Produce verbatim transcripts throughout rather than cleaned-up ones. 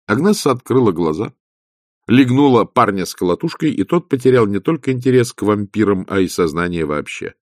Агнесса открыла глаза, легнула парня с колотушкой, и тот потерял не только интерес к вампирам, а и сознание вообще.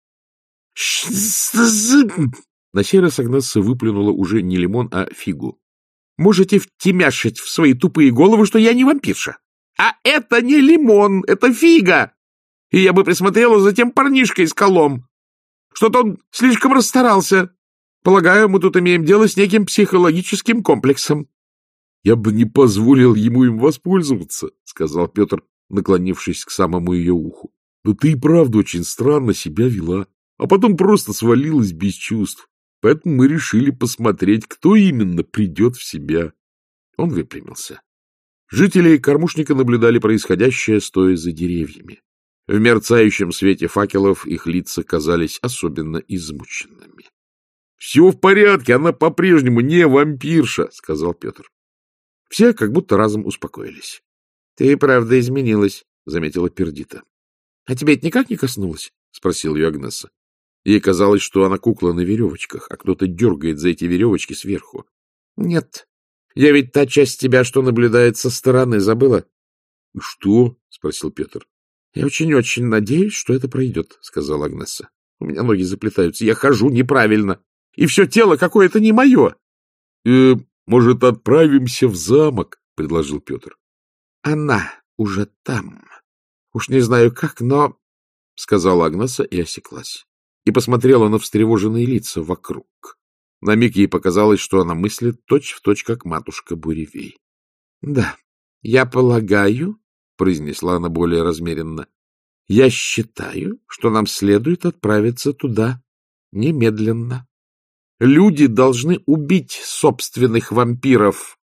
На сей раз Агнесса выплюнула уже не лимон, а фигу. — Можете втемяшить в свои тупые головы, что я не вампирша. А это не лимон, это фига. И я бы присмотрела за тем парнишкой с колом. Что-то он слишком расстарался. Полагаю, мы тут имеем дело с неким психологическим комплексом. — Я бы не позволил ему им воспользоваться, — сказал Петр, наклонившись к самому ее уху. — Но ты и правда очень странно себя вела, а потом просто свалилась без чувств. Поэтому мы решили посмотреть, кто именно придет в себя. Он выпрямился. Жители кормушника наблюдали происходящее, стоя за деревьями. В мерцающем свете факелов их лица казались особенно измученными. — Все в порядке, она по-прежнему не вампирша, — сказал Петр. Все как будто разом успокоились. — Ты и правда изменилась, — заметила Пердита. — А тебе это никак не коснулось? — спросила ее Агнесса. Ей казалось, что она кукла на веревочках, а кто-то дергает за эти веревочки сверху. — Нет, я ведь та часть тебя, что наблюдает со стороны, забыла. — Что? — спросил Петр. — Я очень-очень надеюсь, что это пройдет, — сказала Агнесса. — У меня ноги заплетаются, я хожу неправильно, и все тело какое-то не мое. Э, — Может, отправимся в замок? — предложил Петр. — Она уже там. Уж не знаю как, но... — сказала Агнесса и осеклась. И посмотрела на встревоженные лица вокруг. На миг ей показалось, что она мыслит точь-в-точь, как матушка Буревей. — Да, я полагаю, — произнесла она более размеренно, — я считаю, что нам следует отправиться туда немедленно. Люди должны убить собственных вампиров,